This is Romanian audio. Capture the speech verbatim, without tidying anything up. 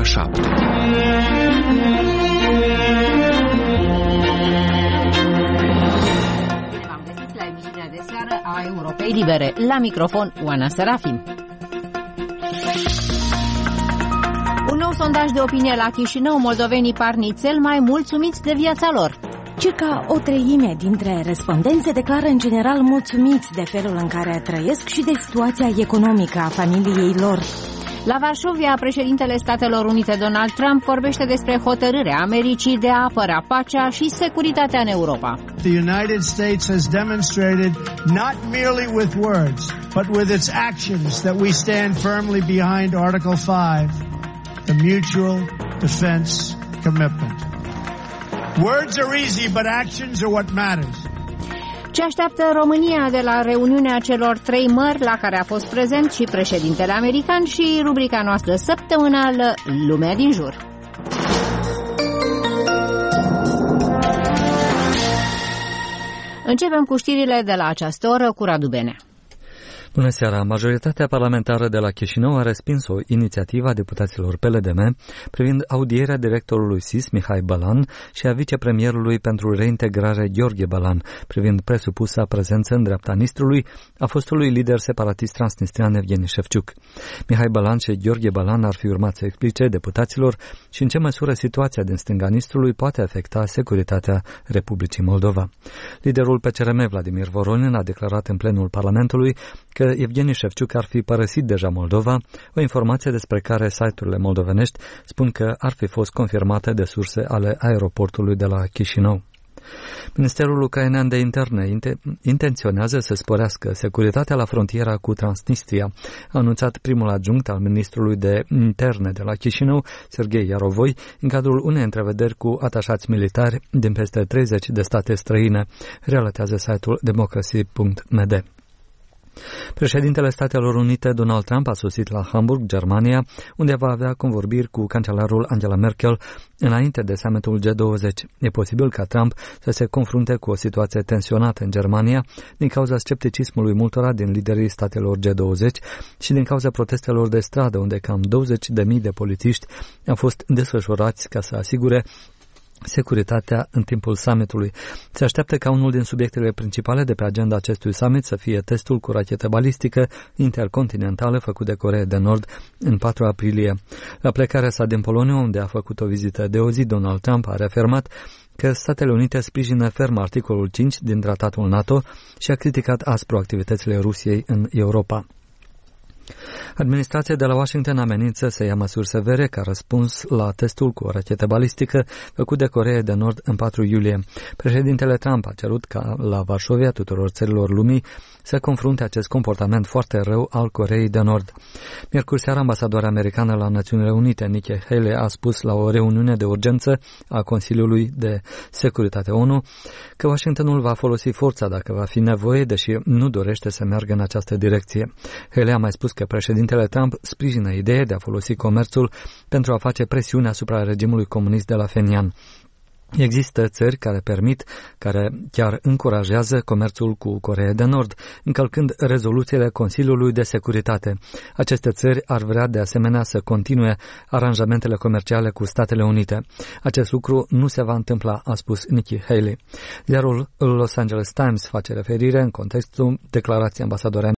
ora șapte. A Europei Libere. La microfon, Oana Serafim. Un nou sondaj de opinie la Chișinău, moldovenii par nițel mai mulțumiți de viața lor. Circa o treime dintre respondenți se declară în general mulțumiți de felul în care trăiesc și de situația economică a familiei lor. La Varșovia, președintele Statelor Unite Donald Trump vorbește despre hotărârea Americii de a apăra pacea și securitatea în Europa. The United States has demonstrated not merely with words, but with its actions that we stand firmly behind Article five, the mutual defense commitment. Words are easy, but actions are what matters. Ce așteaptă România de la reuniunea celor trei mări la care a fost prezent și președintele american și rubrica noastră săptămânală Lumea din jur. Începem cu știrile de la această oră cu Radu Benea. Bună seara! Majoritatea parlamentară de la Chișinău a respins o inițiativă a deputaților P L D M privind audierea directorului S I S, Mihai Bălan, și a vicepremierului pentru reintegrare, Gheorghe Bălan, privind presupusa prezență în dreapta Nistrului a fostului lider separatist transnistrian Evgeni Șefciuc. Mihai Bălan și Gheorghe Bălan ar fi urmat să explice deputaților și în ce măsură situația din stânga Nistrului poate afecta securitatea Republicii Moldova. Liderul P C R M, Vladimir Voronin, a declarat în plenul Parlamentului că Evgeni Șefciuc ar fi părăsit deja Moldova, o informație despre care site-urile moldovenești spun că ar fi fost confirmată de surse ale aeroportului de la Chișinău. Ministerul ucrainean de interne intenționează să sporească securitatea la frontiera cu Transnistria, a anunțat primul adjunct al ministrului de interne de la Chișinău, Serghei Iarovoi, în cadrul unei întrevederi cu atașați militari din peste treizeci de state străine, relatează site-ul democracy punct m d. Președintele Statelor Unite Donald Trump a sosit la Hamburg, Germania, unde va avea convorbiri cu cancelarul Angela Merkel înainte de summitul G douăzeci. E posibil ca Trump să se confrunte cu o situație tensionată în Germania din cauza scepticismului multora din liderii statelor G douăzeci și din cauza protestelor de stradă, unde cam douăzeci de mii de polițiști au fost desfășurați ca să asigure securitatea în timpul summitului. Se așteaptă ca unul din subiectele principale de pe agenda acestui summit să fie testul cu rachetă balistică intercontinentală făcut de Coreea de Nord în patru aprilie. La plecarea sa din Polonia, unde a făcut o vizită de o zi, Donald Trump a reafirmat că Statele Unite sprijină ferm articolul cinci din tratatul NATO și a criticat aspru activitățile Rusiei în Europa. Administrația de la Washington amenință să ia măsuri severe ca răspuns la testul cu o rachetă balistică făcut de Coreea de Nord în patru iulie. Președintele Trump a cerut ca la Varșovia tuturor țărilor lumii să confrunte acest comportament foarte rău al Coreei de Nord. Miercuri seara, ambasadoarea americană la Națiunile Unite, Nikki Haley, a spus la o reuniune de urgență a Consiliului de Securitate O N U că Washingtonul va folosi forța dacă va fi nevoie, deși nu dorește să meargă în această direcție. Haley a mai spus că președintele Trump sprijină ideea de a folosi comerțul pentru a face presiune asupra regimului comunist de la Phenian. Există țări care permit, care chiar încurajează comerțul cu Coreea de Nord, încălcând rezoluțiile Consiliului de Securitate. Aceste țări ar vrea de asemenea să continue aranjamentele comerciale cu Statele Unite. Acest lucru nu se va întâmpla, a spus Nikki Haley. Ziarul Los Angeles Times face referire în contextul declarației ambasadorului